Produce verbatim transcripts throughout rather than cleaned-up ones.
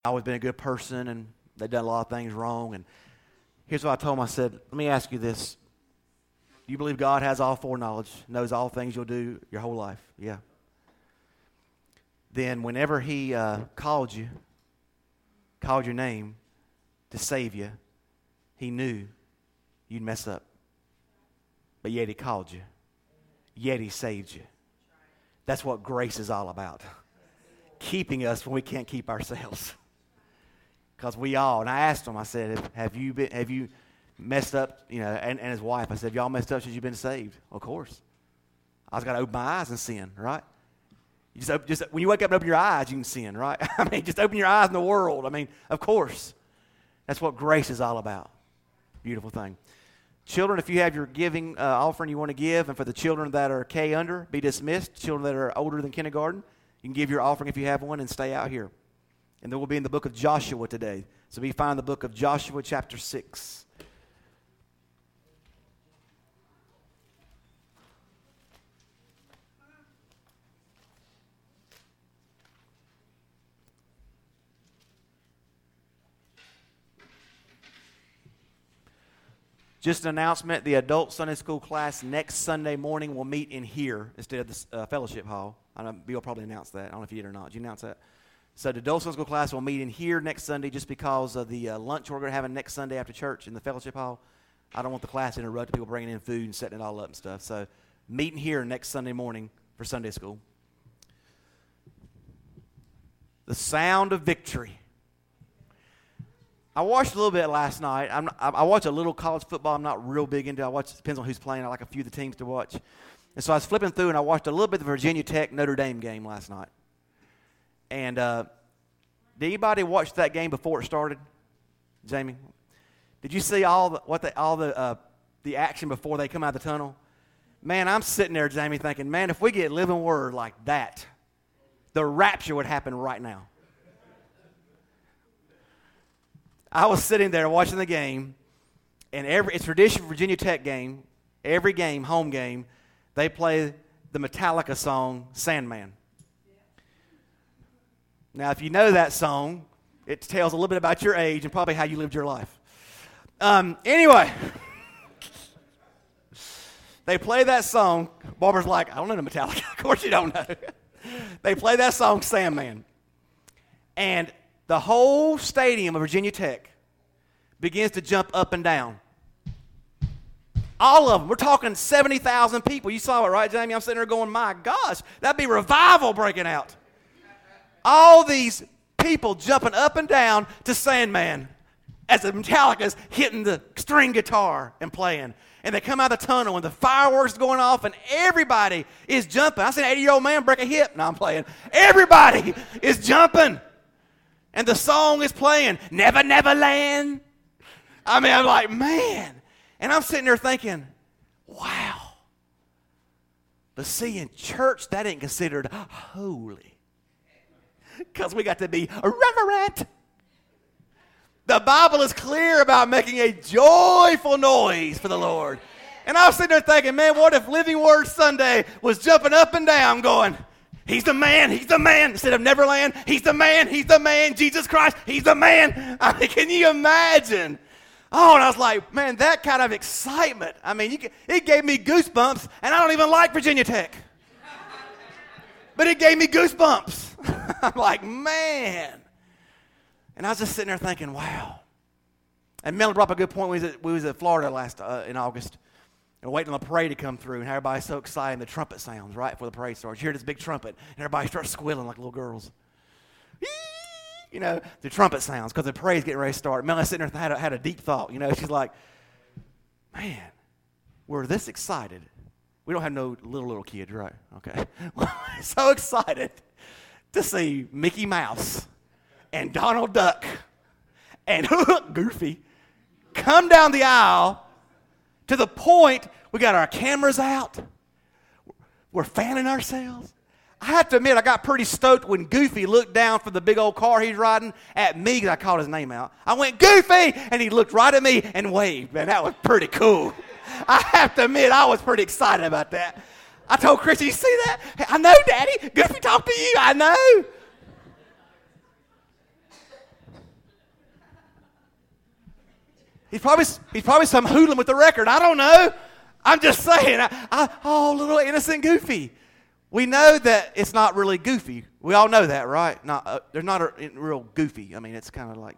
always been a good person, and they've done a lot of things wrong. And here's what I told them. I said, let me ask you this. Do you believe God has all foreknowledge, knows all things you'll do your whole life? Yeah. Then whenever he uh, called you, called your name to save you, he knew you'd mess up. But yet he called you. Yet he saved you. That's what grace is all about. Keeping us when we can't keep ourselves. Because we all, and I asked him, I said, have you been, have you messed up, you know, and, and his wife, I said, have y'all messed up since you've been saved? Of course. I was got to open my eyes and sin, right? You just, just when you wake up and open your eyes, you can sin, right? I mean, just open your eyes in the world. I mean, of course. That's what grace is all about. Beautiful thing. Children, if you have your giving uh, offering you want to give, and for the children that are K under, be dismissed. Children that are older than kindergarten, you can give your offering if you have one and stay out here. And then we'll be in the book of Joshua today. So we find the book of Joshua chapter six. Just an announcement, the adult Sunday school class next Sunday morning will meet in here instead of the uh, fellowship hall. I know Bill probably announced that. I don't know if you did or not. Did you announce that? So the adult Sunday school class will meet in here next Sunday just because of the uh, lunch we're going to have next Sunday after church in the fellowship hall. I don't want the class to interrupt people bringing in food and setting it all up and stuff. So meeting here next Sunday morning for Sunday school. The sound of victory. I watched a little bit last night. I'm not, I watch a little college football. I'm not real big into it. I watch, it depends on who's playing. I like a few of the teams to watch. And so I was flipping through, and I watched a little bit of the Virginia Tech Notre Dame game last night. And uh, did anybody watch that game before it started? Jamie? Did you see all the, what the, all the, uh, the action before they come out of the tunnel? Man, I'm sitting there, Jamie, thinking, man, if we get living word like that, the rapture would happen right now. I was sitting there watching the game, and every it's a traditional Virginia Tech game. Every game, home game, they play the Metallica song, Sandman. Now, if you know that song, it tells a little bit about your age and probably how you lived your life. Um, anyway, they play that song. Barbara's like, I don't know the Metallica. Of course you don't know. They play that song, Sandman. And the whole stadium of Virginia Tech begins to jump up and down. All of them. We're talking seventy thousand people. You saw it, right, Jamie? I'm sitting there going, my gosh, that'd be revival breaking out. All these people jumping up and down to Sandman as the Metallica's hitting the string guitar and playing. And they come out of the tunnel and the fireworks going off and everybody is jumping. I seen an eighty-year-old man break a hip. No, I'm playing. Everybody is jumping. And the song is playing, Never, Never Land. I mean, I'm like, man. And I'm sitting there thinking, wow. But see, in church, that ain't considered holy. Because we got to be reverent. The Bible is clear about making a joyful noise for the Lord. And I was sitting there thinking, man, what if Living Word Sunday was jumping up and down going, He's the man, he's the man. Instead of Neverland, he's the man, he's the man. Jesus Christ, he's the man. I mean, can you imagine? Oh, and I was like, man, that kind of excitement. I mean, you can, it gave me goosebumps, and I don't even like Virginia Tech. But it gave me goosebumps. I'm like, man. And I was just sitting there thinking, wow. And Mel brought up a good point. We was at, we was at Florida last uh, in August. And waiting on the parade to come through, and everybody's so excited, and the trumpet sounds right before the parade starts. You hear this big trumpet, and everybody starts squealing like little girls. You know, the trumpet sounds, because the parade's getting ready to start. Melanie sitting there had a, had a deep thought. You know, she's like, man, we're this excited. We don't have no little, little kids, right? Okay. We're so excited to see Mickey Mouse and Donald Duck and Goofy come down the aisle to the point we got our cameras out. We're fanning ourselves. I have to admit, I got pretty stoked when Goofy looked down from the big old car he's riding at me because I called his name out. I went, Goofy! And he looked right at me and waved. Man, that was pretty cool. I have to admit, I was pretty excited about that. I told Chris, you see that? I know, Daddy. Goofy talked to you. I know. He's probably, he's probably some hoodlum with the record. I don't know. I'm just saying. I, I, oh, little innocent Goofy. We know that it's not really Goofy. We all know that, right? Not, uh, they're not a, a real Goofy. I mean, it's kind of like.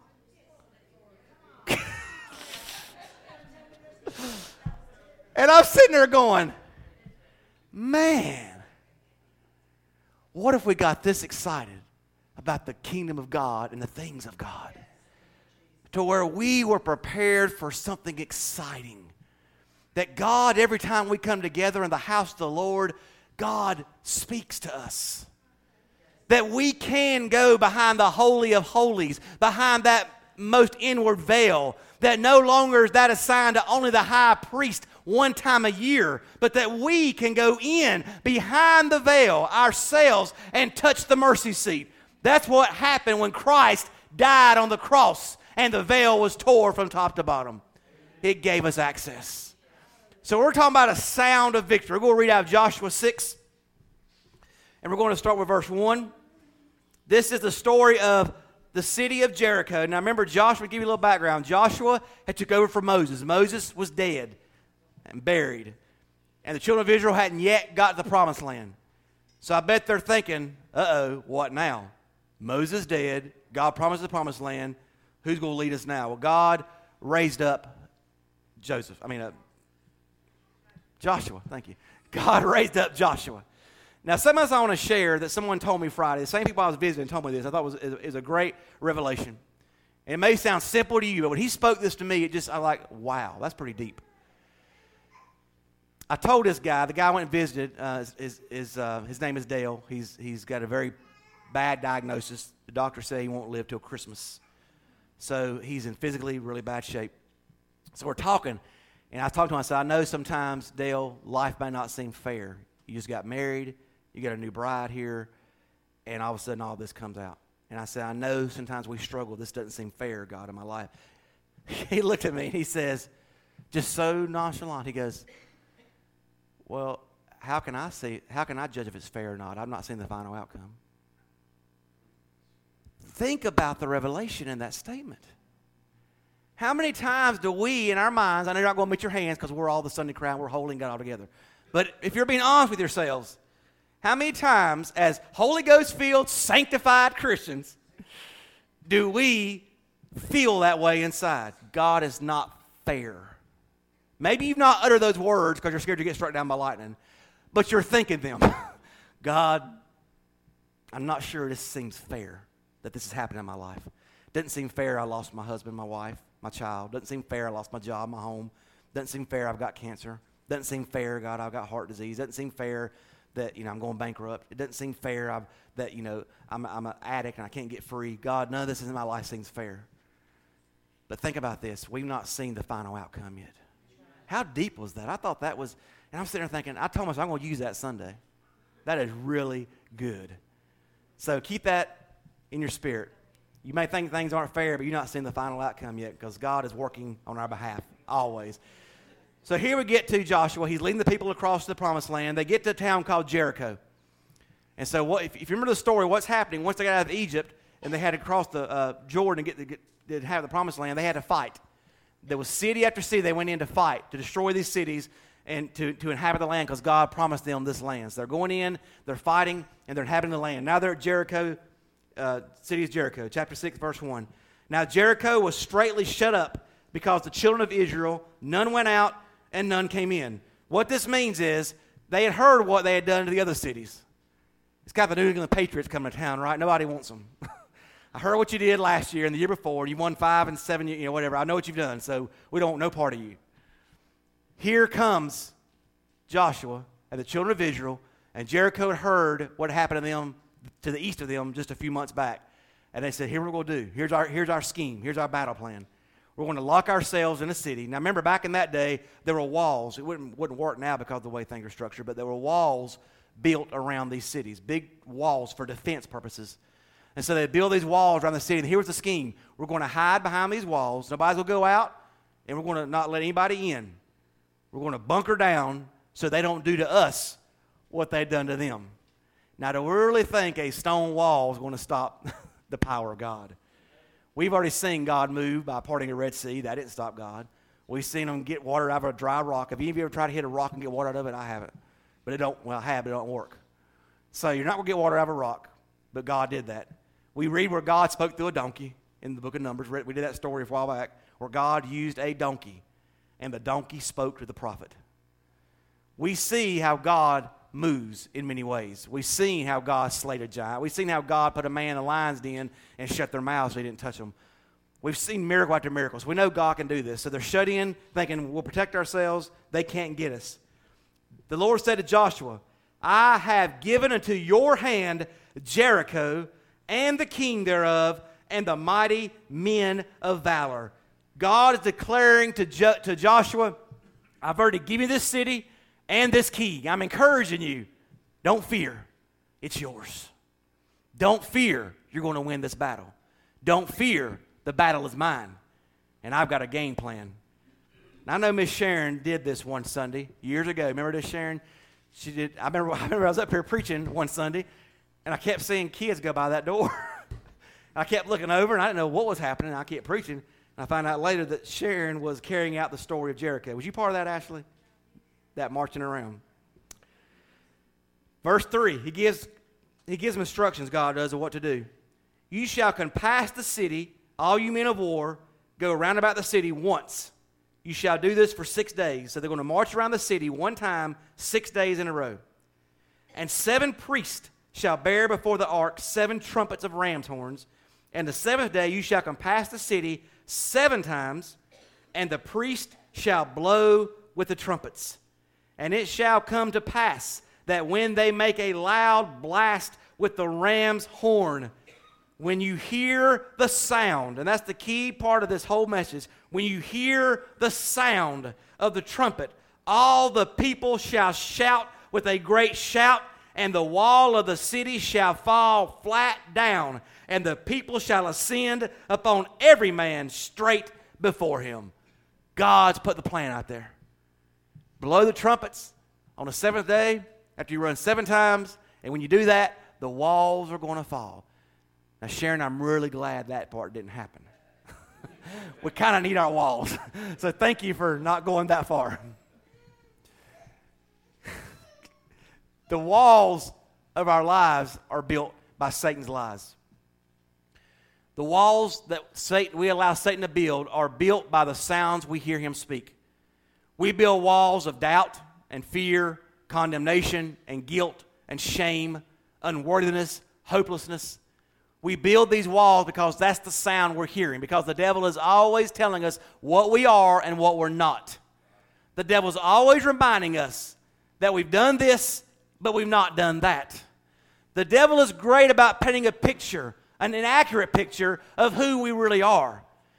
And I'm sitting there going, man, what if we got this excited about the kingdom of God and the things of God to where we were prepared for something exciting? That God, every time we come together in the house of the Lord, God speaks to us. That we can go behind the Holy of Holies, behind that most inward veil, that no longer is that assigned to only the high priest one time a year, but that we can go in behind the veil ourselves and touch the mercy seat. That's what happened when Christ died on the cross and the veil was tore from top to bottom. It gave us access. So we're talking about a sound of victory. We're going to read out of Joshua six, and we're going to start with verse one. This is the story of the city of Jericho. Now remember, Joshua, to give you a little background, Joshua had took over for Moses. Moses was dead and buried. And the children of Israel hadn't yet got to the promised land. So I bet they're thinking, uh-oh, what now? Moses dead. God promised the promised land. Who's going to lead us now? Well, God raised up Joseph. I mean, uh, Joshua. Thank you. God raised up Joshua. Now, something else I want to share that someone told me Friday. The same people I was visiting told me this. I thought it was, it was a great revelation. And it may sound simple to you, but when he spoke this to me, it just, I like, wow, that's pretty deep. I told this guy, the guy I went and visited, uh, is, is, uh, his name is Dale. He's, he's got a very bad diagnosis. The doctor said he won't live till Christmas. So he's in physically really bad shape. So we're talking, and I talked to him. I said, I know sometimes, Dale, life may not seem fair. You just got married. You got a new bride here. And all of a sudden, all this comes out. And I said, I know sometimes we struggle. This doesn't seem fair, God, in my life. He looked at me, and he says, just so nonchalant, he goes, well, how can I see, how can I judge if it's fair or not? I've not seen the final outcome. Think about the revelation in that statement. How many times do we, in our minds, I know you're not going to meet your hands because we're all the Sunday crowd, we're holding God all together. But if you're being honest with yourselves, how many times as Holy Ghost-filled, sanctified Christians do we feel that way inside? God is not fair. Maybe you've not uttered those words because you're scared to get struck down by lightning, but you're thinking them. God, I'm not sure this seems fair that this is happening in my life. Doesn't seem fair I lost my husband, my wife, my child. Doesn't seem fair I lost my job, my home. Doesn't seem fair I've got cancer. Doesn't seem fair, God, I've got heart disease. Doesn't seem fair that, you know, I'm going bankrupt. It doesn't seem fair I've, that, you know, I'm, I'm an addict and I can't get free. God, none of this in my life seems fair. But think about this. We've not seen the final outcome yet. How deep was that? I thought that was, and I'm sitting there thinking, I told myself I'm going to use that Sunday. That is really good. So keep that in your spirit. You may think things aren't fair, but you're not seeing the final outcome yet because God is working on our behalf, always. So here we get to Joshua. He's leading the people across the promised land. They get to a town called Jericho. And so what, if, if you remember the story, what's happening, once they got out of Egypt and they had to cross the uh, Jordan and get, get, get have the promised land, they had to fight. There was city after city they went in to fight, to destroy these cities and to, to inhabit the land because God promised them this land. So they're going in, they're fighting, and they're inhabiting the land. Now they're at Jericho, uh, city of Jericho, chapter six, verse one. Now Jericho was straightly shut up because the children of Israel, none went out and none came in. What this means is they had heard what they had done to the other cities. It's got the New England Patriots coming to town, right? Nobody wants them. I heard what you did last year and the year before. You won five and seven, you know, whatever. I know what you've done, so we don't want no part of you. Here comes Joshua and the children of Israel, and Jericho had heard what happened to them, to the east of them, just a few months back. And they said, here's what we're going to do. Here's our, here's our scheme. Here's our battle plan. We're going to lock ourselves in a city. Now, remember, back in that day, there were walls. It wouldn't, wouldn't work now because of the way things are structured, but there were walls built around these cities, big walls for defense purposes. And so they build these walls around the city. And here was the scheme. We're going to hide behind these walls. Nobody will go out, and we're going to not let anybody in. We're going to bunker down so they don't do to us what they've done to them. Now, to really think a stone wall is going to stop the power of God. We've already seen God move by parting the Red Sea. That didn't stop God. We've seen him get water out of a dry rock. Have any of you ever tried to hit a rock and get water out of it? I haven't. But it don't, well, I have, but it don't work. So you're not going to get water out of a rock, but God did that. We read where God spoke through a donkey in the book of Numbers. We did that story a while back where God used a donkey, and the donkey spoke to the prophet. We see how God moves in many ways. We've seen how God slayed a giant. We've seen how God put a man in a lion's den and shut their mouths so he didn't touch them. We've seen miracle after miracles. We know God can do this. So they're shut in thinking we'll protect ourselves. They can't get us. The Lord said to Joshua, I have given unto your hand Jericho and the king thereof and the mighty men of valor. God is declaring to, jo- to Joshua, I've already given you this city and this key. I'm encouraging you. Don't fear. It's yours. Don't fear. You're going to win this battle. Don't fear. The battle is mine, and I've got a game plan. Now, I know Miss Sharon did this one Sunday years ago. Remember this, Sharon? She did. I remember, I remember I was up here preaching one Sunday, and I kept seeing kids go by that door. I kept looking over, and I didn't know what was happening. I kept preaching, and I found out later that Sharon was carrying out the story of Jericho. Was you part of that, Ashley? That marching around. Verse three, he gives, he gives them instructions, God does, of what to do. You shall compass the city, all you men of war, go around about the city once. You shall do this for six days. So they're going to march around the city one time, six days in a row. And seven priests shall bear before the ark seven trumpets of ram's horns. And the seventh day you shall compass the city seven times, and the priest shall blow with the trumpets. And it shall come to pass that when they make a loud blast with the ram's horn, when you hear the sound, and that's the key part of this whole message, when you hear the sound of the trumpet, all the people shall shout with a great shout, and the wall of the city shall fall flat down, and the people shall ascend upon every man straight before him. God's put the plan out there. Blow the trumpets on the seventh day after you run seven times, and when you do that, the walls are going to fall. Now, Sharon, I'm really glad that part didn't happen. We kind of need our walls. So thank you for not going that far. The walls of our lives are built by Satan's lies. The walls that Satan, we allow Satan to build are built by the sounds we hear him speak. We build walls of doubt and fear, condemnation and guilt and shame, unworthiness, hopelessness. We build these walls because that's the sound we're hearing, because the devil is always telling us what we are and what we're not. The devil's always reminding us that we've done this, but we've not done that. The devil is great about painting a picture, an inaccurate picture of who we really are.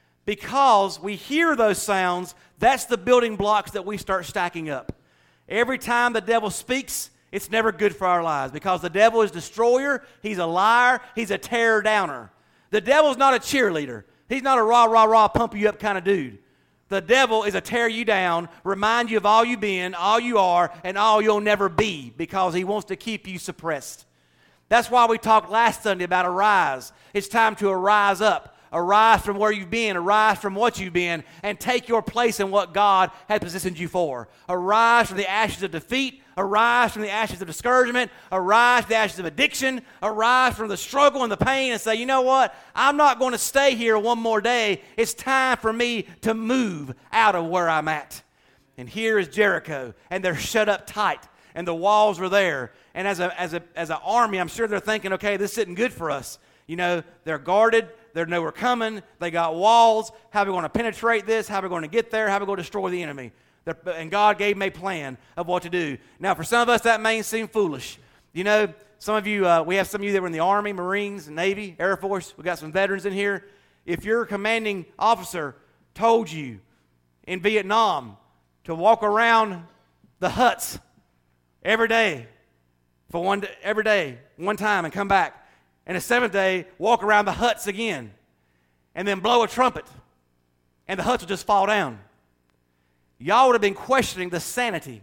Because we hear those sounds, that's the building blocks that we start stacking up. Every time the devil speaks, it's never good for our lives, because the devil is a destroyer, he's a liar, he's a tear downer. The devil's not a cheerleader. He's not a rah, rah, rah, pump you up kind of dude. The devil is a tear you down, remind you of all you've been, all you are, and all you'll never be, because he wants to keep you suppressed. That's why we talked last Sunday about arise. It's time to arise up. Arise from where you've been, arise from what you've been, and take your place in what God has positioned you for. Arise from the ashes of defeat, arise from the ashes of discouragement, arise from the ashes of addiction, arise from the struggle and the pain, and say, you know what? I'm not going to stay here one more day. It's time for me to move out of where I'm at. And here is Jericho, and they're shut up tight, and the walls are there. And as a as a as an army, I'm sure they're thinking, okay, this isn't good for us. You know, they're guarded. They know we're coming. They got walls. How are we going to penetrate this? How are we going to get there? How are we going to destroy the enemy? They're, and God gave them a plan of what to do. Now, for some of us, that may seem foolish. You know, some of you, uh, we have some of you that were in the Army, Marines, Navy, Air Force. We got some veterans in here. If your commanding officer told you in Vietnam to walk around the huts every day for one every day, one time, and come back, and the seventh day, walk around the huts again, and then blow a trumpet, and the huts will just fall down. Y'all would have been questioning the sanity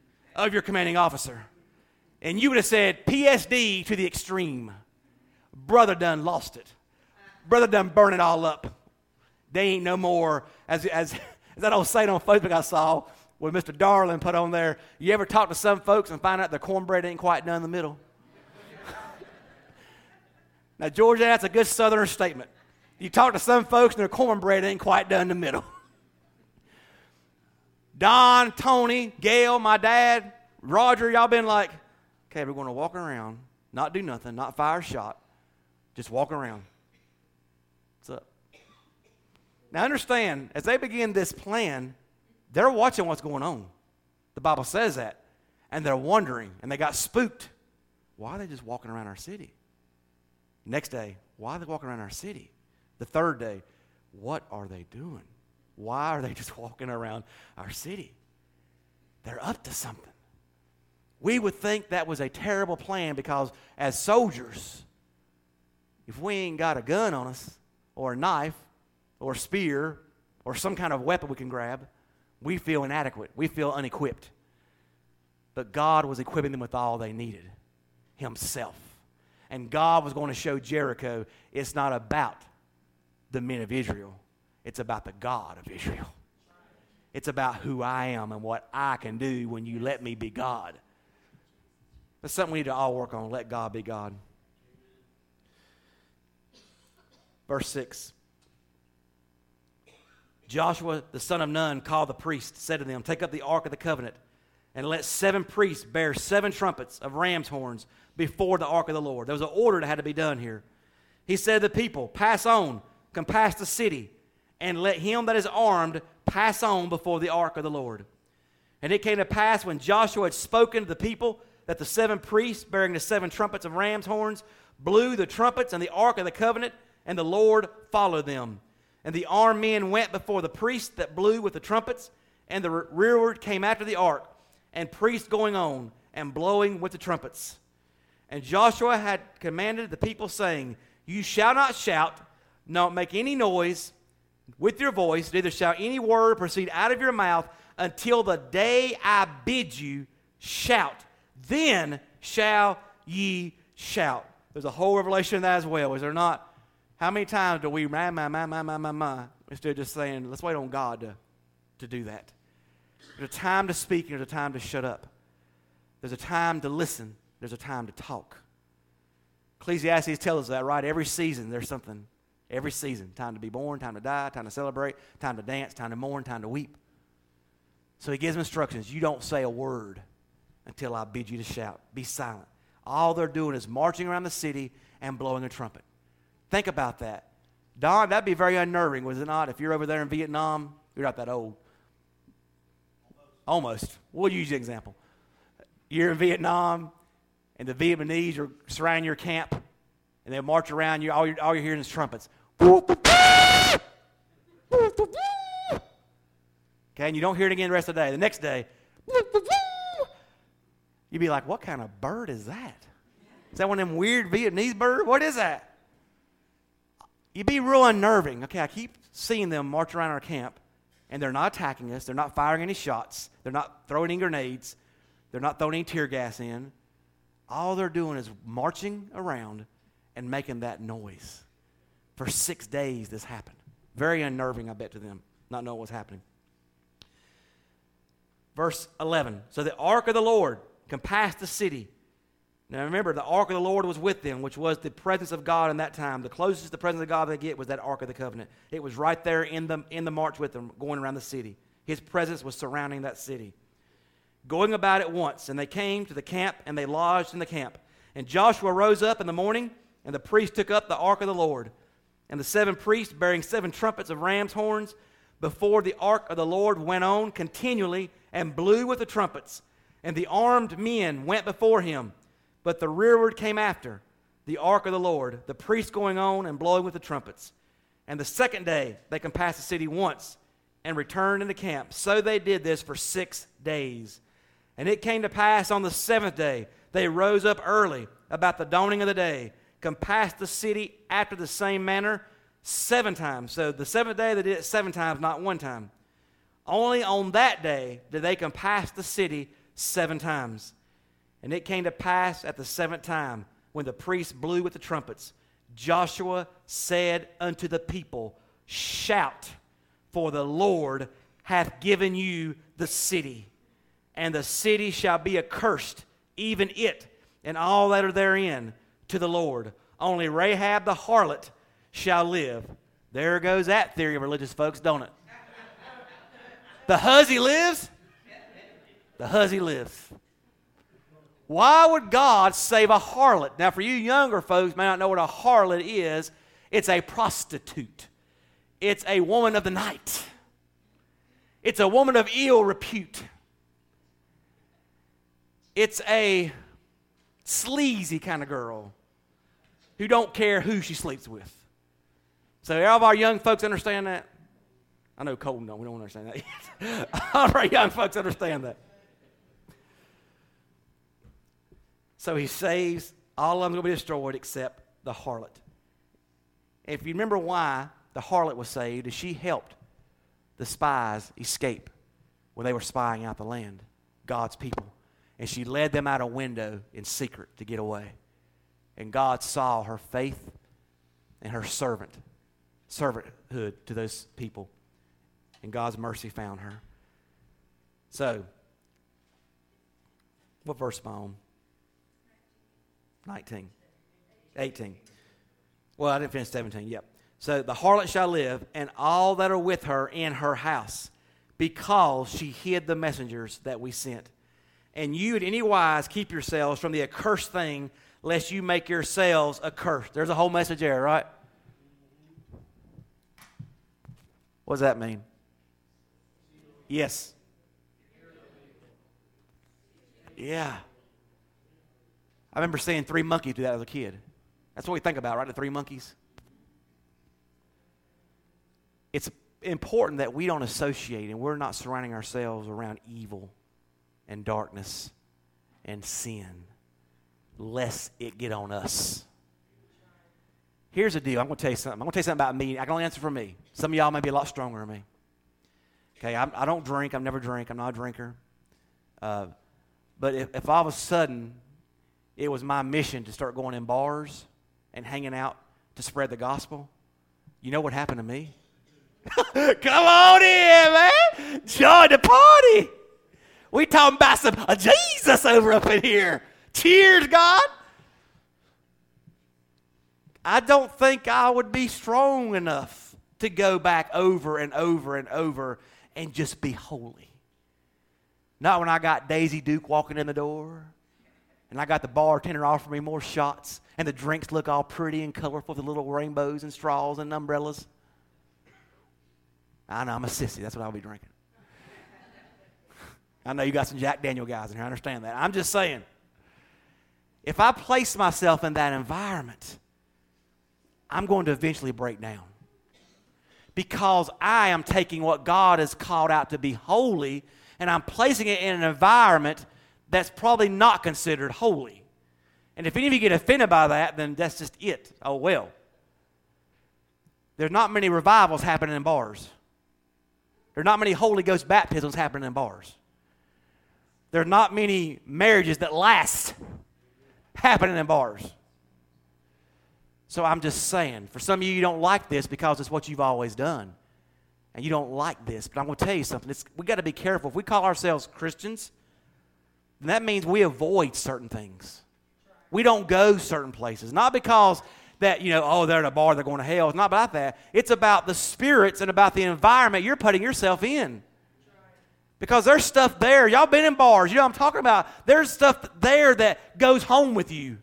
of your commanding officer. And you would have said, P S D to the extreme. Brother done lost it. Brother done burn it all up. They ain't no more, as, as, as that old saying on Facebook I saw, where Mister Darling put on there, you ever talk to some folks and find out their cornbread ain't quite done in the middle? Now, Georgia, that's a good Southerner statement. You talk to some folks and their cornbread ain't quite done in the middle. Don, Tony, Gail, my dad, Roger, y'all been like, okay, we're going to walk around, not do nothing, not fire a shot, just walk around. What's up? Now understand, as they begin this plan, they're watching what's going on. The Bible says that. And they're wondering, and they got spooked. Why are they just walking around our city? Next day, why are they walking around our city? The third day, what are they doing? Why are they just walking around our city? They're up to something. We would think that was a terrible plan because as soldiers, if we ain't got a gun on us or a knife or a spear or some kind of weapon we can grab, we feel inadequate. We feel unequipped. But God was equipping them with all they needed, himself. And God was going to show Jericho it's not about the men of Israel. It's about the God of Israel. It's about who I am and what I can do when you let me be God. That's something we need to all work on. Let God be God. Verse six. Joshua, the son of Nun, called the priests, said to them, take up the ark of the covenant, and let seven priests bear seven trumpets of ram's horns before the ark of the Lord. There was an order that had to be done here. He said to the people, pass on, compass the city, and let him that is armed pass on before the ark of the Lord. And it came to pass when Joshua had spoken to the people that the seven priests bearing the seven trumpets of ram's horns blew the trumpets and the ark of the covenant, and the Lord followed them. And the armed men went before the priests that blew with the trumpets, and the rearward came after the ark, and priests going on and blowing with the trumpets. And Joshua had commanded the people, saying, you shall not shout, nor make any noise with your voice, neither shall any word proceed out of your mouth until the day I bid you shout. Then shall ye shout. There's a whole revelation of that as well, is there not? How many times do we, my, my, my, my, my, my, my, instead of just saying, let's wait on God to, to do that? There's a time to speak and there's a time to shut up. There's a time to listen. There's a time to talk. Ecclesiastes tells us that, right? Every season there's something. Every season. Time to be born, time to die, time to celebrate, time to dance, time to mourn, time to weep. So he gives them instructions. You don't say a word until I bid you to shout. Be silent. All they're doing is marching around the city and blowing a trumpet. Think about that. Don, that'd be very unnerving, was it not? If you're over there in Vietnam, you're not that old. Almost. Almost. We'll use the example. You're in Vietnam, and the Vietnamese are surrounding your camp, and they march around you. All you're, all you're hearing is trumpets. Okay, and you don't hear it again the rest of the day. The next day, you'd be like, what kind of bird is that? Is that one of them weird Vietnamese birds? What is that? You'd be real unnerving. Okay, I keep seeing them march around our camp, and they're not attacking us. They're not firing any shots. They're not throwing any grenades. They're not throwing any tear gas in. All they're doing is marching around and making that noise. For six days this happened. Very unnerving, I bet, to them, not knowing what's happening. Verse eleven. So the ark of the Lord compassed the city. Now remember, the ark of the Lord was with them, which was the presence of God in that time. The closest the presence of God they get was that ark of the covenant. It was right there in the, in the march with them, going around the city. His presence was surrounding that city. Going about it once, and they came to the camp, and they lodged in the camp. And Joshua rose up in the morning, and the priests took up the ark of the Lord. And the seven priests, bearing seven trumpets of ram's horns, before the ark of the Lord went on continually and blew with the trumpets. And the armed men went before him, but the rearward came after the ark of the Lord, the priests going on and blowing with the trumpets. And the second day they compassed the city once and returned into camp. So they did this for six days. And it came to pass on the seventh day, they rose up early about the dawning of the day, compassed the city after the same manner seven times. So the seventh day they did it seven times, not one time. Only on that day did they compass the city seven times. And it came to pass at the seventh time, when the priests blew with the trumpets, Joshua said unto the people, shout, for the Lord hath given you the city, and the city shall be accursed, even it and all that are therein, to the Lord. Only Rahab the harlot shall live. There goes that theory of religious folks, don't it? The hussy lives. The hussy lives. Why would God save a harlot? Now, for you younger folks may not know what a harlot is. It's a prostitute. It's a woman of the night. It's a woman of ill repute. It's a sleazy kind of girl who don't care who she sleeps with. So all of our young folks understand that? I know Colton don't. We don't understand that yet. All of our young folks understand that. So he saves, all of them going to be destroyed except the harlot. If you remember why the harlot was saved, is she helped the spies escape when they were spying out the land, God's people. And she led them out a window in secret to get away. And God saw her faith and her servant, servanthood to those people. And God's mercy found her. So, what verse am I on? nineteen. eighteen. Well, I didn't finish seventeen. Yep. So, the harlot shall live, and all that are with her in her house, because she hid the messengers that we sent. And you in any wise keep yourselves from the accursed thing, lest you make yourselves accursed. There's a whole message there, right? What does that mean? Yes. Yeah. I remember seeing Three Monkeys do that as a kid. That's what we think about, right? The Three Monkeys. It's important that we don't associate and we're not surrounding ourselves around evil and darkness and sin, lest it get on us. Here's the deal. I'm going to tell you something. I'm going to tell you something about me. I can only answer for me. Some of y'all may be a lot stronger than me. Okay, I, I don't drink. I've never drank. I'm not a drinker. Uh, but if, if all of a sudden it was my mission to start going in bars and hanging out to spread the gospel, you know what happened to me? Come on in, man. Join the party. We talking about some uh, Jesus over up in here. Cheers, God. I don't think I would be strong enough to go back over and over and over and just be holy. Not when I got Daisy Duke walking in the door and I got the bartender offering me more shots and the drinks look all pretty and colorful with the little rainbows and straws and umbrellas. I know, I'm a sissy. That's what I'll be drinking. I know you got some Jack Daniel guys in here. I understand that. I'm just saying, if I place myself in that environment, I'm going to eventually break down. Because I am taking what God has called out to be holy, and I'm placing it in an environment that's probably not considered holy. And if any of you get offended by that, then that's just it. Oh, well. There's not many revivals happening in bars. There are not many Holy Ghost baptisms happening in bars. There are not many marriages that last happening in bars. So I'm just saying, for some of you, you don't like this because it's what you've always done. And you don't like this. But I'm going to tell you something. It's, we got to be careful. If we call ourselves Christians, then that means we avoid certain things. We don't go certain places. Not because that, you know, oh, they're at a bar, they're going to hell. It's not about that. It's about the spirits and about the environment you're putting yourself in. Because there's stuff there. Y'all been in bars. You know what I'm talking about. There's stuff there that goes home with you.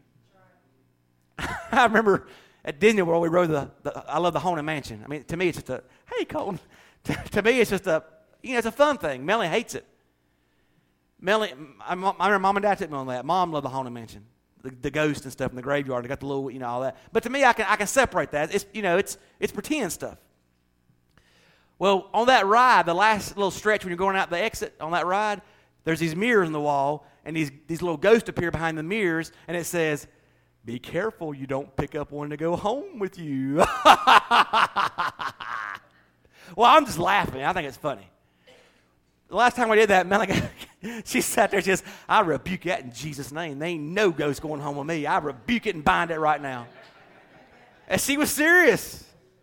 I remember at Disney World, we rode the, the, I love the Haunted Mansion. I mean, to me, it's just a, hey, Colton. to, to me, it's just a, you know, it's a fun thing. Melanie hates it. Melanie, I, I remember Mom and Dad took me on that. Mom loved the Haunted Mansion. The, the ghosts and stuff in the graveyard. They got the little, you know, all that. But to me, I can I can separate that. It's, you know, it's it's pretend stuff. Well, on that ride, the last little stretch when you're going out the exit on that ride, there's these mirrors in the wall, and these these little ghosts appear behind the mirrors, and it says, "Be careful, you don't pick up one to go home with you." Well, I'm just laughing. I think it's funny. The last time we did that, Melanie, she sat there. She says, "I rebuke that in Jesus' name. There ain't no ghost going home with me. I rebuke it and bind it right now." And she was serious.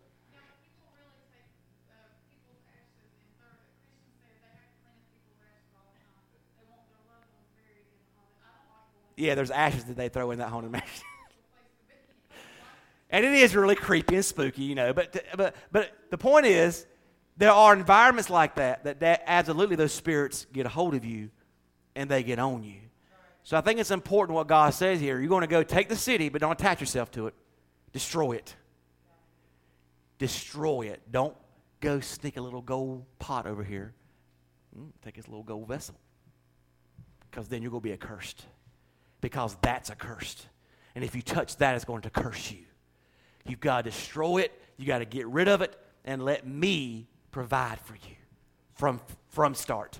Yeah, there's ashes that they throw in that haunted mansion. And it is really creepy and spooky, you know. But, but, but the point is, there are environments like that, that that absolutely those spirits get a hold of you and they get on you. So I think it's important what God says here. You're going to go take the city, but don't attach yourself to it. Destroy it. Destroy it. Don't go sneak a little gold pot over here. Mm, take this little gold vessel. Because then you're going to be accursed. Because that's accursed. And if you touch that, it's going to curse you. You've got to destroy it. You got to get rid of it and let me provide for you from, from start.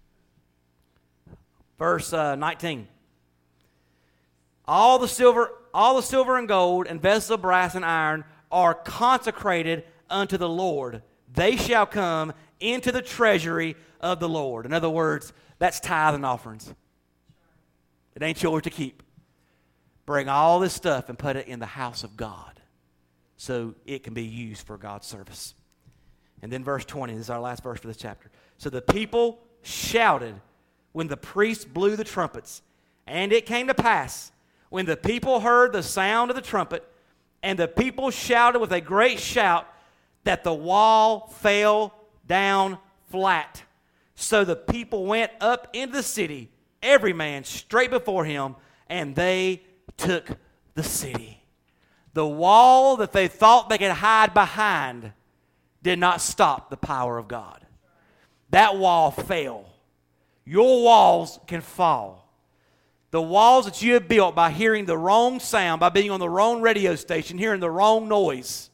Verse uh, nineteen. All the silver, all the silver and gold and vessels of brass and iron are consecrated unto the Lord. They shall come into the treasury of the Lord. In other words, that's tithe and offerings. It ain't yours to keep. Bring all this stuff and put it in the house of God so it can be used for God's service. And then verse twenty, this is our last verse for this chapter. So the people shouted when the priests blew the trumpets. And it came to pass, when the people heard the sound of the trumpet, and the people shouted with a great shout, that the wall fell down flat. So the people went up into the city, every man straight before him, and they took the city. The wall that they thought they could hide behind did not stop the power of God. That wall fell. Your walls can fall. The walls that you have built by hearing the wrong sound, by being on the wrong radio station, hearing the wrong noise.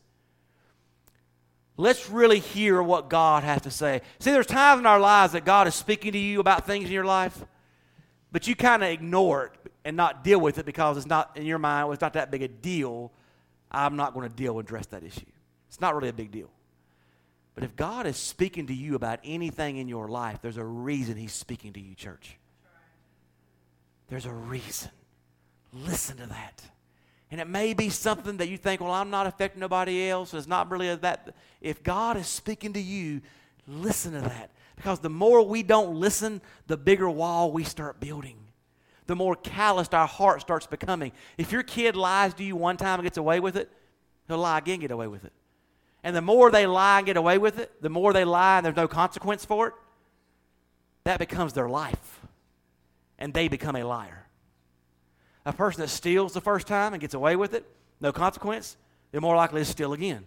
Let's really hear what God has to say. See, there's times in our lives that God is speaking to you about things in your life, but you kind of ignore it and not deal with it because it's not, in your mind, well, it's not that big a deal. I'm not going to deal and address that issue. It's not really a big deal. But if God is speaking to you about anything in your life, there's a reason He's speaking to you, church. There's a reason. Listen to that. And it may be something that you think, well, I'm not affecting nobody else. It's not really that. If God is speaking to you, listen to that. Because the more we don't listen, the bigger wall we start building. The more calloused our heart starts becoming. If your kid lies to you one time and gets away with it, he'll lie again and get away with it. And the more they lie and get away with it, the more they lie and there's no consequence for it, that becomes their life. And they become a liar. A person that steals the first time and gets away with it, no consequence, they're more likely to steal again.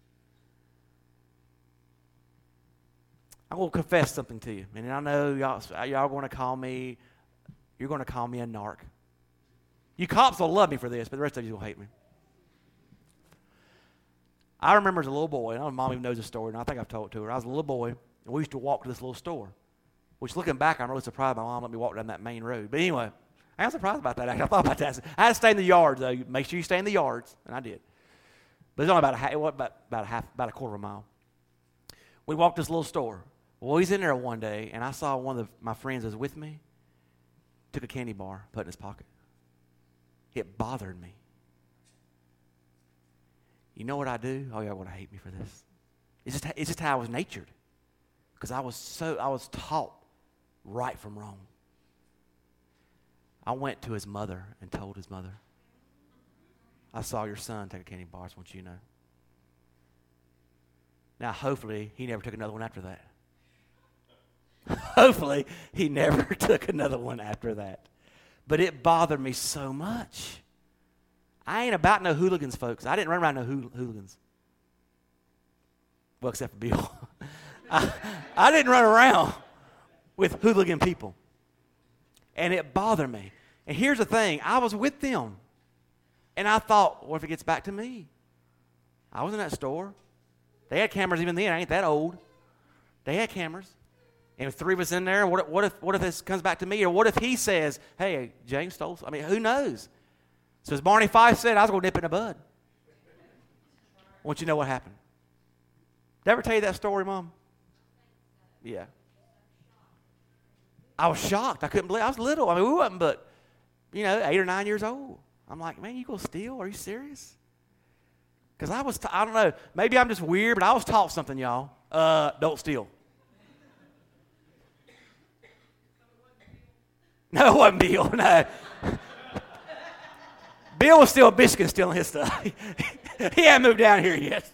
I will confess something to you. And I know y'all, y'all are going to call me, you're going to call me a narc. You cops will love me for this, but the rest of you will hate me. I remember as a little boy, and my mom even knows the story, and I think I've told it to her. I was a little boy, and we used to walk to this little store. Which, looking back, I'm really surprised my mom let me walk down that main road. But anyway, I was surprised about that. Actually, I thought about that. I had to stay in the yards, though. Make sure you stay in the yards, and I did. But it's only about a half, about, about a half, about a quarter of a mile. We walked to this little store. Well, he's in there one day, and I saw one of the, my friends that was with me took a candy bar, put it in his pocket. It bothered me. You know what I do? Oh, y'all want to hate me for this. It's just, it's just how I was natured. Because I was so, I was taught right from wrong. I went to his mother and told his mother, I saw your son take a candy bar, I just want you to know. Now, hopefully, he never took another one after that. Hopefully, he never took another one after that. But it bothered me so much. I ain't about no hooligans, folks. I didn't run around no hool- hooligans. Well, except for Bill. I, I didn't run around with hooligan people. And it bothered me. And here's the thing. I was with them. And I thought, what if it gets back to me? I was in that store. They had cameras even then. I ain't that old. They had cameras. And if three of us in there, what, what if what if this comes back to me? Or what if he says, hey, James stole something? I mean, who knows? So as Barney Fife said, I was going to nip in the bud. I want you to know what happened. Did I ever tell you that story, Mom? Yeah. I was shocked. I couldn't believe it. I was little. I mean, we wasn't but, you know, eight or nine years old. I'm like, man, you going to steal? Are you serious? Because I was, t- I don't know, maybe I'm just weird, but I was taught something, y'all. Uh, don't steal. No, it wasn't Bill, no. Bill was still a Michigan stealing his stuff. He hadn't moved down here yet.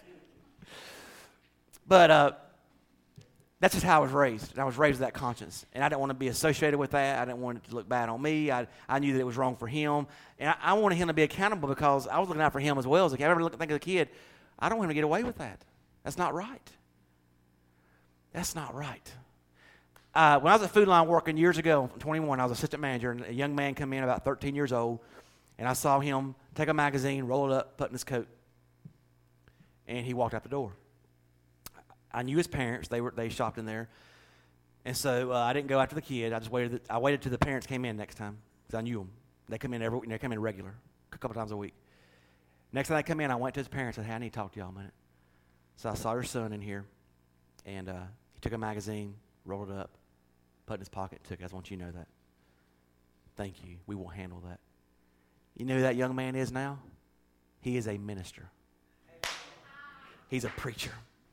But uh, that's just how I was raised. And I was raised with that conscience. And I didn't want to be associated with that. I didn't want it to look bad on me. I, I knew that it was wrong for him. And I, I wanted him to be accountable because I was looking out for him as well. As a kid. I remember looking, thinking as a kid, I don't want him to get away with that. That's not right. That's not right. Uh, when I was at Food Line working years ago, twenty-one, I was assistant manager, and a young man come in about thirteen years old, and I saw him take a magazine, roll it up, put it in his coat, and he walked out the door. I knew his parents; they were they shopped in there, and so uh, I didn't go after the kid. I just waited. I waited till the parents came in next time because I knew them. They come in every they come in regular, a couple times a week. Next time they come in, I went to his parents and said, "Hey, I need to talk to y'all a minute." So I saw your son in here, and uh, he took a magazine, rolled it up, put it in his pocket, took it. I just want you to know that. Thank you. We will handle that. You know who that young man is now? He is a minister. He's a preacher.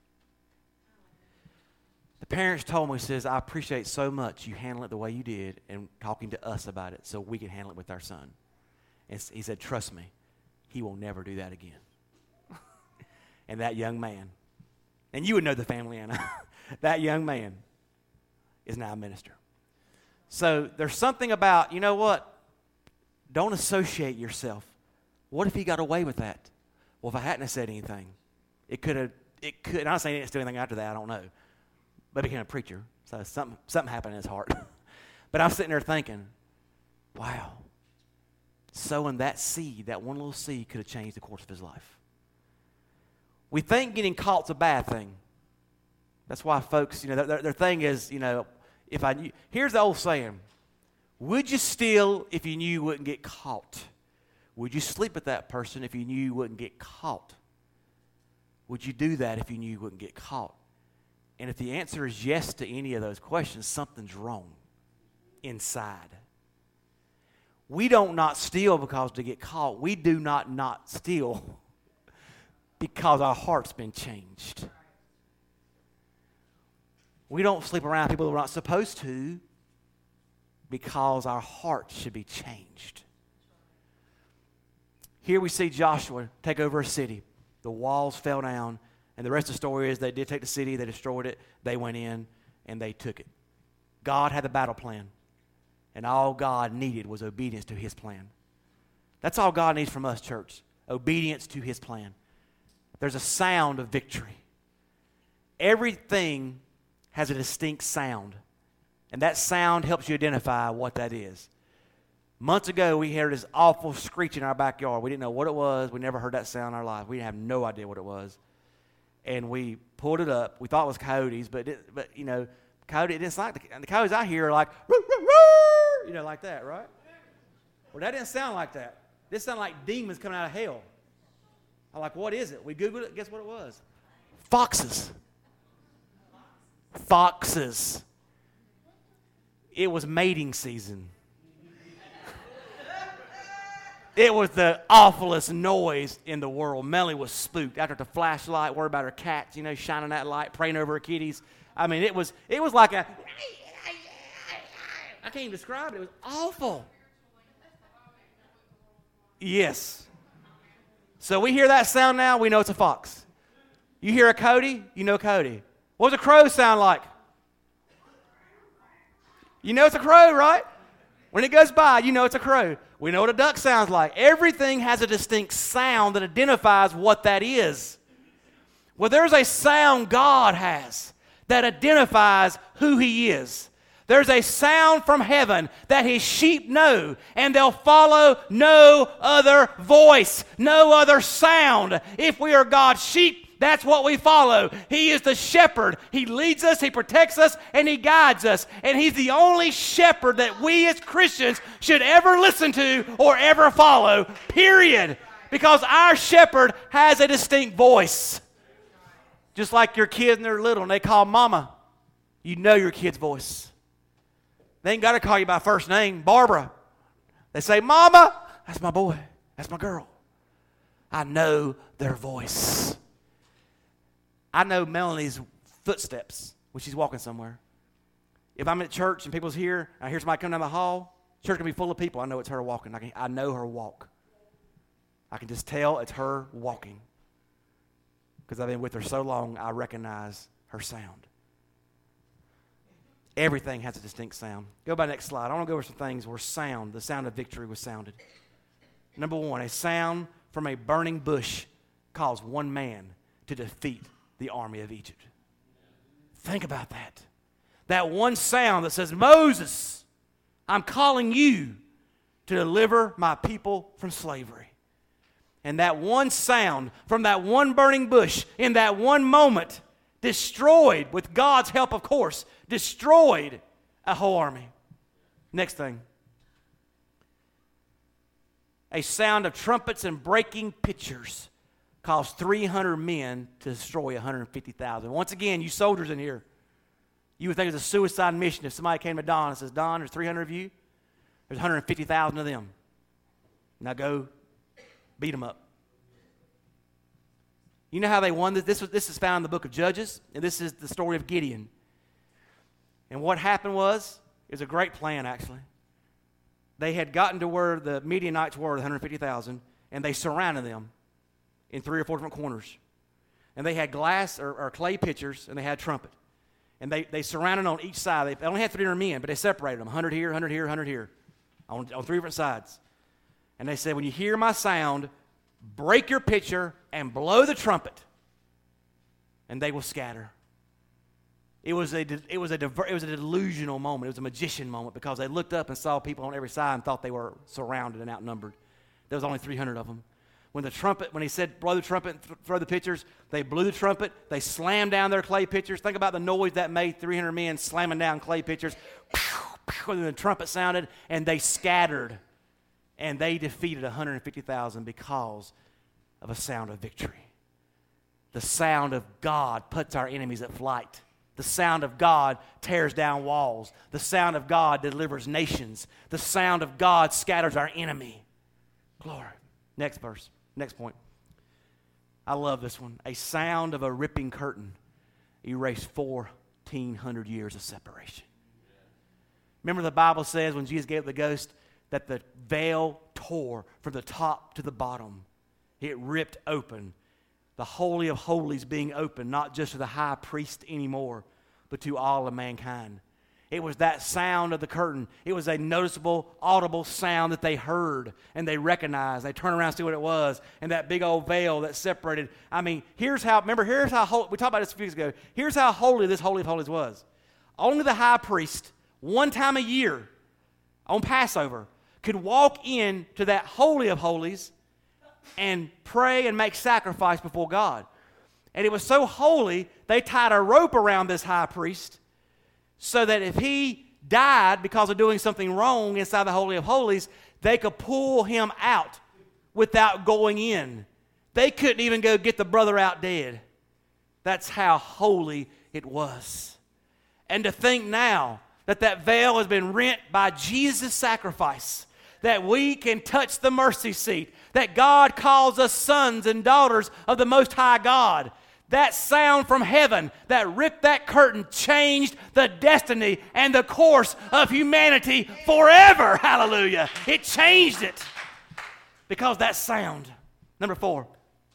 The parents told me, says, I appreciate so much you handling it the way you did and talking to us about it so we can handle it with our son. And he said, trust me, he will never do that again. And that young man, and you would know the family, Anna, that young man is now a minister. So there's something about, you know what? Don't associate yourself. What if he got away with that? Well, if I hadn't have said anything, it could have, it could, I'm not saying he didn't do anything after that, I don't know. But he became a preacher, so something, something happened in his heart. But I'm sitting there thinking, wow, sowing that seed, that one little seed could have changed the course of his life. We think getting caught's a bad thing. That's why folks, you know, their, their thing is, you know, if I knew, here's the old saying, would you steal if you knew you wouldn't get caught? Would you sleep with that person if you knew you wouldn't get caught? Would you do that if you knew you wouldn't get caught? And if the answer is yes to any of those questions, something's wrong inside. We don't not steal because to get caught. We do not not steal because our heart's been changed. We don't sleep around people that we're not supposed to because our heart should be changed. Here we see Joshua take over a city. The walls fell down, and the rest of the story is they did take the city, they destroyed it, they went in, and they took it. God had the battle plan, and all God needed was obedience to his plan. That's all God needs from us, church, obedience to his plan. There's a sound of victory. Everything has a distinct sound, and that sound helps you identify what that is. Months ago, we heard this awful screech in our backyard. We didn't know what it was. We never heard that sound in our life. We have no idea what it was. And we pulled it up. We thought it was coyotes, but, it, but you know, coyote, it didn't sound like the, the coyotes I hear are like, roo, roo, roo, you know, like that, right? Well, that didn't sound like that. This sounded like demons coming out of hell. I'm like, what is it? We Googled it. Guess what it was? Foxes. Foxes. It was mating season. It was the awfulest noise in the world. Melly was spooked after the flashlight, worried about her cats, you know, shining that light, praying over her kitties. I mean, it was it was like a, I can't even describe it. It was awful. Yes. So we hear that sound now, we know it's a fox. You hear a coyote, you know coyote. What does a crow sound like? You know it's a crow, right? When it goes by, you know it's a crow. We know what a duck sounds like. Everything has a distinct sound that identifies what that is. Well, there's a sound God has that identifies who he is. There's a sound from heaven that his sheep know, and they'll follow no other voice, no other sound. If we are God's sheep, that's what we follow. He is the shepherd. He leads us, he protects us, and he guides us. And he's the only shepherd that we as Christians should ever listen to or ever follow, period. Because our shepherd has a distinct voice. Just like your kids when they're little and they call mama, you know your kid's voice. They ain't got to call you by first name, Barbara. They say, mama, that's my boy, that's my girl. I know their voice. I know Melanie's footsteps when she's walking somewhere. If I'm at church and people's here, and I hear somebody come down the hall, church can be full of people. I know it's her walking. I, can, I know her walk. I can just tell it's her walking. Because I've been with her so long, I recognize her sound. Everything has a distinct sound. Go by the next slide. I want to go over some things where sound, the sound of victory was sounded. Number one, a sound from a burning bush caused one man to defeat the army of Egypt. Think about that. That one sound that says, Moses, I'm calling you to deliver my people from slavery. And that one sound from that one burning bush in that one moment destroyed, with God's help, of course, destroyed a whole army. Next thing. A sound of trumpets and breaking pitchers caused three hundred men to destroy one hundred fifty thousand. Once again, you soldiers in here, you would think it's a suicide mission if somebody came to Don and says, Don, there's three hundred of you. There's one hundred fifty thousand of them. Now go beat them up. You know how they won this? This, was, this is found in the book of Judges, and this is the story of Gideon. And what happened was, it was a great plan, actually. They had gotten to where the Midianites were, one hundred fifty thousand, and they surrounded them in three or four different corners. And they had glass or, or clay pitchers, and they had trumpet. And they, they surrounded on each side. They only had three hundred men, but they separated them, one hundred here, one hundred here, one hundred here, on, on three different sides. And they said, when you hear my sound, break your pitcher and blow the trumpet, and they will scatter. It was a it was a it was a delusional moment. It was a magician moment because they looked up and saw people on every side and thought they were surrounded and outnumbered. There was only three hundred of them. When the trumpet, when he said blow the trumpet and th- throw the pitchers, they blew the trumpet. They slammed down their clay pitchers. Think about the noise that made. three hundred men slamming down clay pitchers. And the trumpet sounded, and they scattered. And they defeated one hundred fifty thousand because of a sound of victory. The sound of God puts our enemies at flight. The sound of God tears down walls. The sound of God delivers nations. The sound of God scatters our enemy. Glory. Next verse. Next point. I love this one. A sound of a ripping curtain erased fourteen hundred years of separation. Remember the Bible says when Jesus gave up the ghost that the veil tore from the top to the bottom. It ripped open. The Holy of Holies being open, not just to the high priest anymore, but to all of mankind. It was that sound of the curtain. It was a noticeable, audible sound that they heard and they recognized. They turned around to see what it was, and that big old veil that separated. I mean, here's how, remember, here's how, holy, we talked about this a few weeks ago. Here's how holy this Holy of Holies was. Only the high priest, one time a year on Passover, could walk in to that Holy of Holies and pray and make sacrifice before God. And it was so holy, they tied a rope around this high priest so that if he died because of doing something wrong inside the Holy of Holies, they could pull him out without going in. They couldn't even go get the brother out dead. That's how holy it was. And to think now that that veil has been rent by Jesus' sacrifice, that we can touch the mercy seat, that God calls us sons and daughters of the Most High God. That sound from heaven that ripped that curtain changed the destiny and the course of humanity forever. Hallelujah. It changed it because that sound. Number four.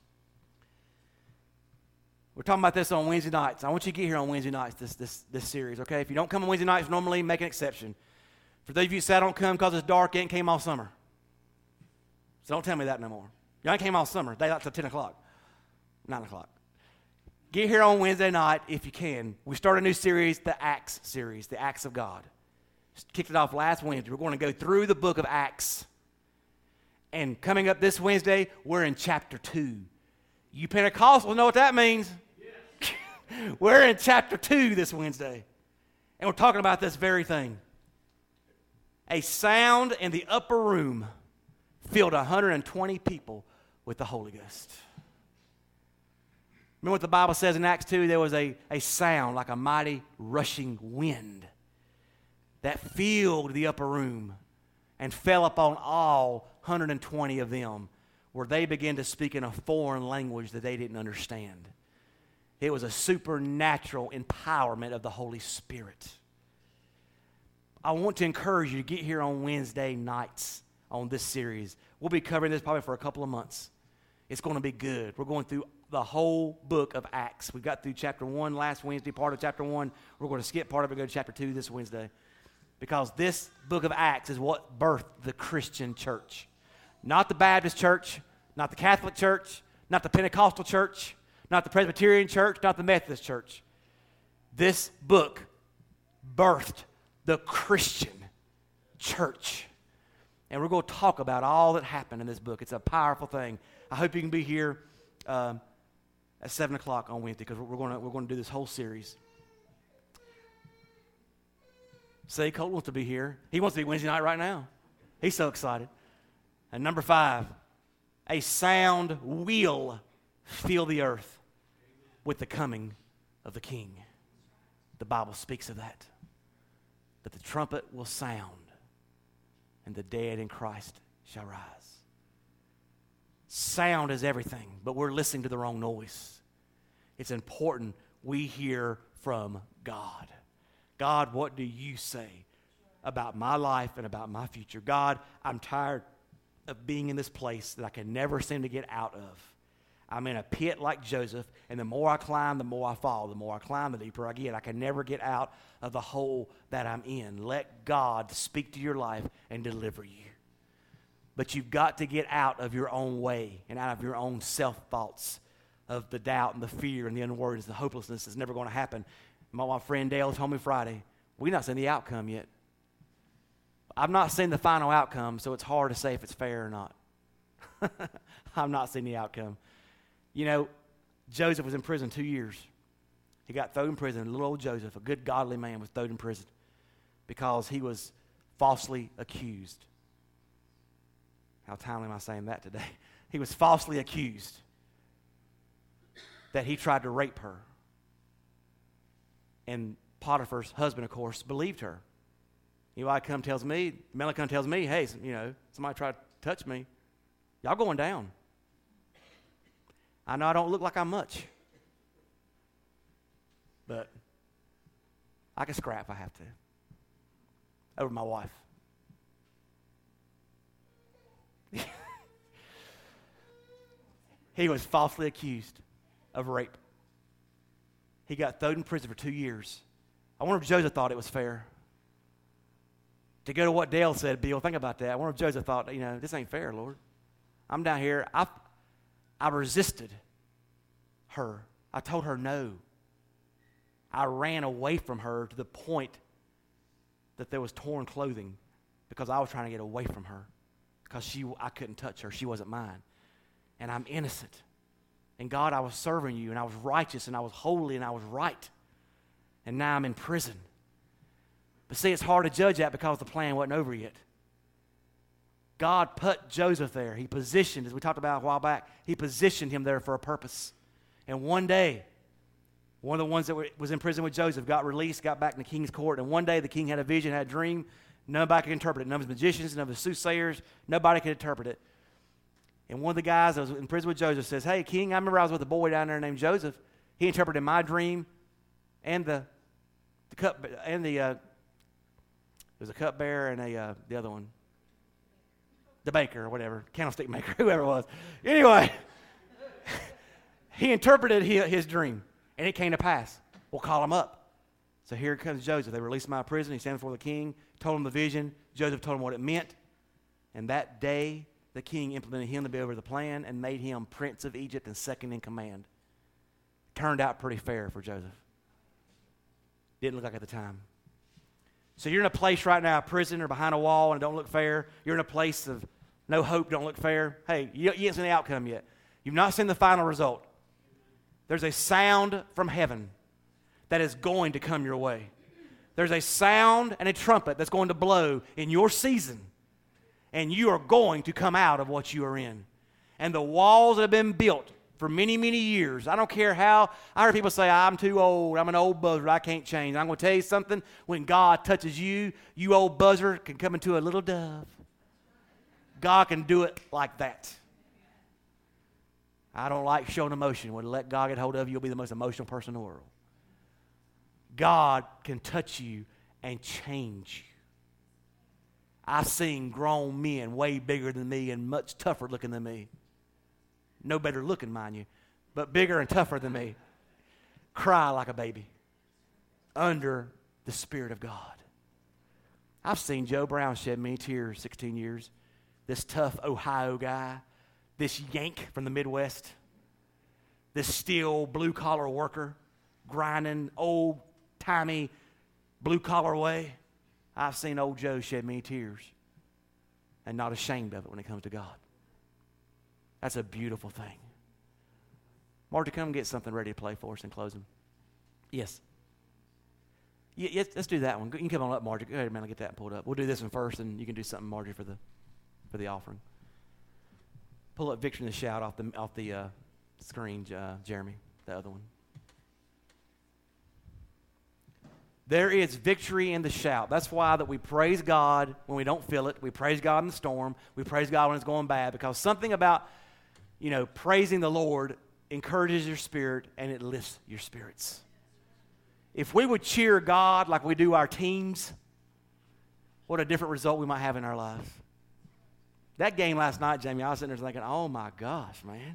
We're talking about this on Wednesday nights. I want you to get here on Wednesday nights, this, this, this series, okay? If you don't come on Wednesday nights, normally make an exception. For those of you who say I don't come because it's dark, it ain't came all summer. So don't tell me that no more. You ain't came all summer. Daylight till ten o'clock, nine o'clock. Get here on Wednesday night if you can. We start a new series, the Acts series, the Acts of God. Just kicked it off last Wednesday. We're going to go through the book of Acts. And coming up this Wednesday, we're in chapter two. You Pentecostals know what that means. Yes. We're in chapter two this Wednesday. And we're talking about this very thing. A sound in the upper room filled one hundred twenty people with the Holy Ghost. Remember what the Bible says in Acts two? There was a, a sound like a mighty rushing wind that filled the upper room and fell upon all one hundred twenty of them where they began to speak in a foreign language that they didn't understand. It was a supernatural empowerment of the Holy Spirit. I want to encourage you to get here on Wednesday nights on this series. We'll be covering this probably for a couple of months. It's going to be good. We're going through the whole book of Acts. We got through chapter one last Wednesday, part of chapter one. We're going to skip part of it and go to chapter two this Wednesday. Because this book of Acts is what birthed the Christian church. Not the Baptist church, not the Catholic church, not the Pentecostal church, not the Presbyterian church, not the Methodist church. This book birthed the Christian church. And we're going to talk about all that happened in this book. It's a powerful thing. I hope you can be here um, at seven o'clock on Wednesday, because we're going to we're going to do this whole series. Say, Colt wants to be here. He wants to be Wednesday night right now. He's so excited. And number five, a sound will fill the earth with the coming of the King. The Bible speaks of that. That the trumpet will sound, and the dead in Christ shall rise. Sound is everything, but we're listening to the wrong noise. It's important we hear from God. God, what do you say about my life and about my future? God, I'm tired of being in this place that I can never seem to get out of. I'm in a pit like Joseph, and the more I climb, the more I fall. The more I climb, the deeper I get. I can never get out of the hole that I'm in. Let God speak to your life and deliver you. But you've got to get out of your own way and out of your own self-thoughts of the doubt and the fear and the unworthiness, the hopelessness is never going to happen. My, my friend Dale told me Friday, we're not seeing the outcome yet. I've not seen the final outcome, so it's hard to say if it's fair or not. I've not seen the outcome. You know, Joseph was in prison two years. He got thrown in prison. Little old Joseph, a good godly man, was thrown in prison because he was falsely accused. How timely am I saying that today? He was falsely accused that he tried to rape her. And Potiphar's husband, of course, believed her. Eli come tells me, Melanie come tells me, hey, you know, somebody tried to touch me. Y'all going down. I know I don't look like I'm much, but I can scrap if I have to over my wife. He was falsely accused of rape. He got thrown in prison for two years. I wonder if Joseph thought it was fair. To go to what Dale said, Bill, think about that. I wonder if Joseph thought, you know, this ain't fair, Lord. I'm down here. I I resisted her. I told her no. I ran away from her to the point that there was torn clothing because I was trying to get away from her because she I couldn't touch her. She wasn't mine. And I'm innocent. And God, I was serving you, and I was righteous, and I was holy, and I was right. And now I'm in prison. But see, it's hard to judge that because the plan wasn't over yet. God put Joseph there. He positioned, as we talked about a while back, he positioned him there for a purpose. And one day, one of the ones that was in prison with Joseph got released, got back in the king's court, and one day the king had a vision, had a dream. Nobody could interpret it. None of his magicians, none of his soothsayers, nobody could interpret it. And one of the guys that was in prison with Joseph says, hey, king, I remember I was with a boy down there named Joseph. He interpreted my dream and the, the cup, and the, uh, there's a cupbearer and a, uh, the other one, the baker or whatever, candlestick maker, whoever it was. Anyway, he interpreted his, his dream, and it came to pass. We'll call him up. So here comes Joseph. They released him out of prison. He stands before the king, told him the vision. Joseph told him what it meant. And that day, the king implemented him to be over the plan and made him prince of Egypt and second in command. Turned out pretty fair for Joseph. Didn't look like at the time. So you're in a place right now, a prison or behind a wall, and it don't look fair. You're in a place of no hope, don't look fair. Hey, you, you ain't seen the outcome yet. You've not seen the final result. There's a sound from heaven that is going to come your way. There's a sound and a trumpet that's going to blow in your season, and you are going to come out of what you are in. And the walls that have been built for many, many years, I don't care how, I heard people say, I'm too old, I'm an old buzzard, I can't change. I'm going to tell you something, when God touches you, you old buzzard can come into a little dove. God can do it like that. I don't like showing emotion. When you let God get hold of you, you'll be the most emotional person in the world. God can touch you and change you. I've seen grown men way bigger than me and much tougher looking than me. No better looking, mind you, but bigger and tougher than me. Cry like a baby under the Spirit of God. I've seen Joe Brown shed many tears, sixteen years. This tough Ohio guy, this Yank from the Midwest, this steel blue-collar worker, grinding old-timey blue-collar way. I've seen old Joe shed many tears and not ashamed of it when it comes to God. That's a beautiful thing. Marty, come get something ready to play for us in closing. Yes. Yeah, yes, let's do that one. You can come on up, Margie. Go ahead, man. I'll get that pulled up. We'll do this one first, and you can do something, Margie, for the for the offering. Pull up Victory in the Shout off the off the uh, screen, uh, Jeremy, the other one. There is victory in the shout. That's why that we praise God when we don't feel it. We praise God in the storm. We praise God when it's going bad, because something about, you know, praising the Lord encourages your spirit and it lifts your spirits. If we would cheer God like we do our teams, what a different result we might have in our lives. That game last night, Jamie, I was sitting there thinking, oh my gosh, man.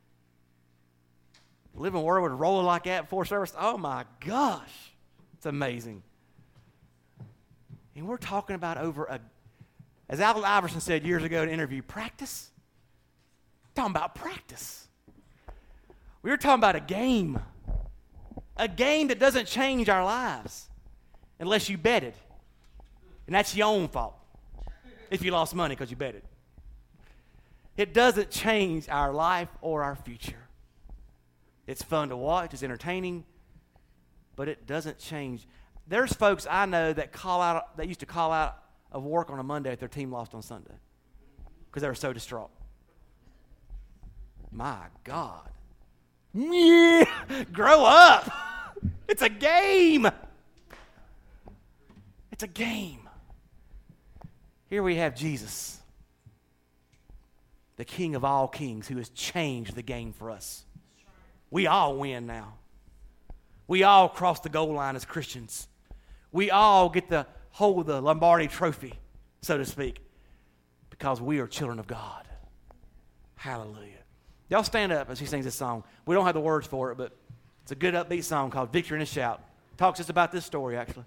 Living Word would roll like that before service. Oh my gosh. It's amazing. And we're talking about over a, as Allen Iverson said years ago in an interview, practice? We're talking about practice. We were talking about a game. A game that doesn't change our lives unless you bet it. And that's your own fault if you lost money because you bet it. It doesn't change our life or our future. It's fun to watch. It's entertaining. But it doesn't change. There's folks I know that call out, that used to call out of work on a Monday if their team lost on Sunday because they were so distraught. My God. Yeah. Grow up. It's a game. It's a game. Here we have Jesus, the King of all kings, who has changed the game for us. We all win now. We all cross the goal line as Christians. We all get to hold the Lombardi trophy, so to speak, because we are children of God. Hallelujah. Y'all stand up as he sings this song. We don't have the words for it, but it's a good upbeat song called Victory in a Shout. Talks just about this story, actually.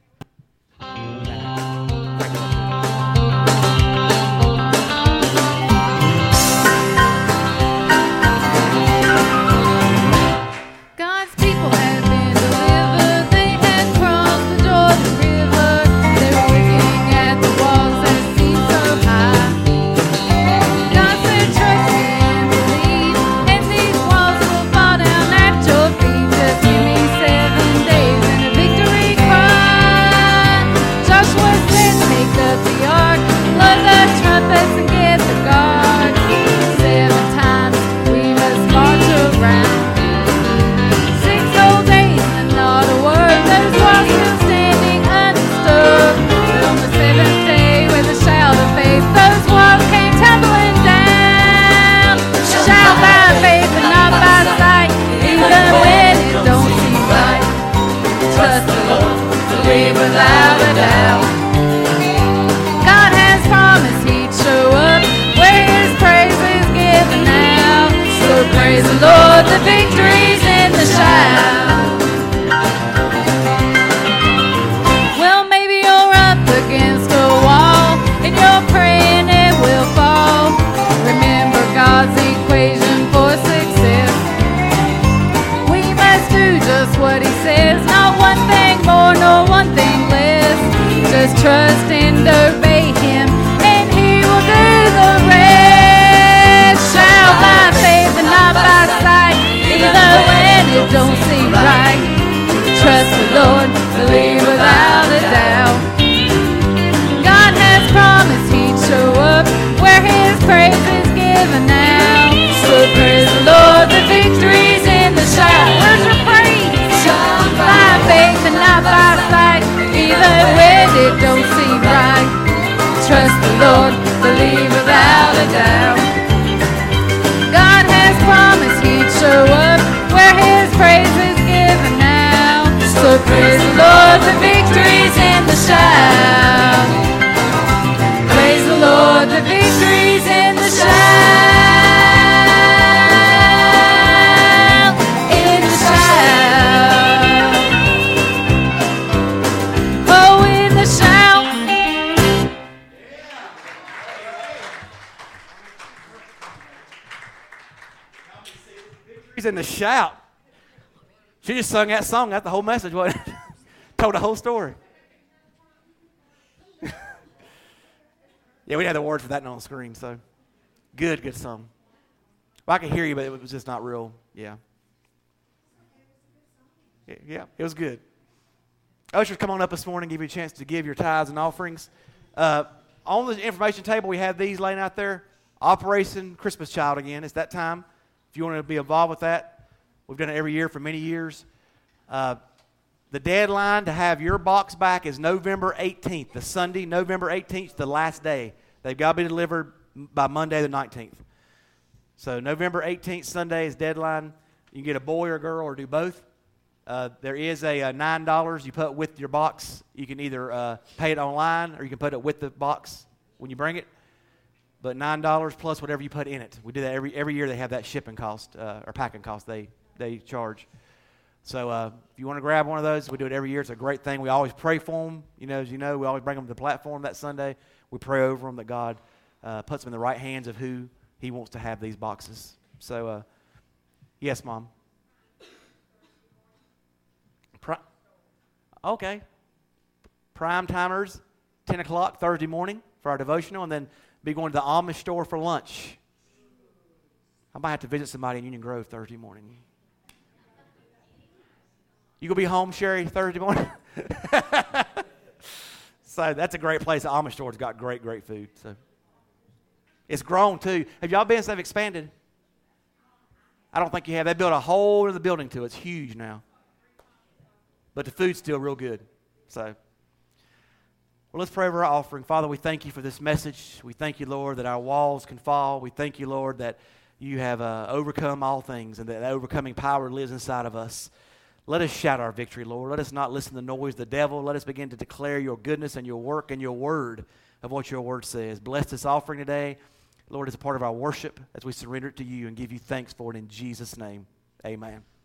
God's people have been delivered. They had crossed the Jordan River. They were looking at the walls that seemed so high. God said, trust me and believe, and these walls will fall down at your feet. Just give me seven days and a victory cry. Joshua said, take up the ark, blow the trumpets and get the guard. Seven times we must march around. Six whole days and not a word. Those walls still standing undisturbed. But on the seventh day, with a shout of faith, those walls came tumbling down. Shout by faith and not by sight, even when it don't seem right. Trust the Lord, believe without a doubt. God has promised He'd show up where His praise is given now. So praise the Lord, the victory's in the shout. Well, maybe you're up against a wall and you're praying it will fall. Remember God's equation for success. We must do just what He says, not one thing more nor one thing less. Just trust and obey Him and He will do the rest. Shout by faith and not by sight, even when it don't seem right. Trust the Lord, believe without a doubt. God has promised He'd show up where His praise is given now. So praise the Lord, the victory's in the shout. Where's your praise? Shout by faith and not by sight, even when it don't seem right. Trust the Lord, believe without a doubt. God has promised Praise the Lord, the victory's in the shout. Praise the Lord, the victory's in the shout. In the shout. Oh, in the shout. He's in the shout. She just sung that song. That's the whole message. What? Told the whole story. Yeah, we didn't have the words for that on the screen. So, good, good song. Well, I could hear you, but it was just not real. Yeah. Yeah, yeah, it was good. Ushers, come on up this morning, give you a chance to give your tithes and offerings. Uh, on the information table, we have these laying out there. Operation Christmas Child again. It's that time. If you want to be involved with that, we've done it every year for many years. Uh, the deadline to have your box back is November eighteenth, the Sunday, November eighteenth, the last day. They've got to be delivered by Monday the nineteenth. So November eighteenth, Sunday is deadline. You can get a boy or a girl or do both. Uh, there is a, a nine dollars you put with your box. You can either uh, pay it online or you can put it with the box when you bring it. But nine dollars plus whatever you put in it. We do that every every year. They have that shipping cost uh, or packing cost they, they charge. So uh, if you want to grab one of those, we do it every year. It's a great thing. We always pray for them. You know, as you know, we always bring them to the platform that Sunday. We pray over them that God uh, puts them in the right hands of who He wants to have these boxes. So, uh, yes, Mom. Pri- okay. Prime timers, ten o'clock Thursday morning for our devotional, and then be going to the Amish store for lunch. I might have to visit somebody in Union Grove Thursday morning. You gonna be home, Sherry, Thursday morning? So that's a great place. The Amish store's got great, great food. So it's grown too. Have y'all been so they've expanded? I don't think you have. They built a whole other building to it. It's huge now. But the food's still real good. So. Well, let's pray over our offering. Father, we thank you for this message. We thank you, Lord, that our walls can fall. We thank you, Lord, that you have uh, overcome all things and that overcoming power lives inside of us. Let us shout our victory, Lord. Let us not listen to the noise of the devil. Let us begin to declare your goodness and your work and your word of what your word says. Bless this offering today, Lord, as a part of our worship as we surrender it to you and give you thanks for it in Jesus' name. Amen.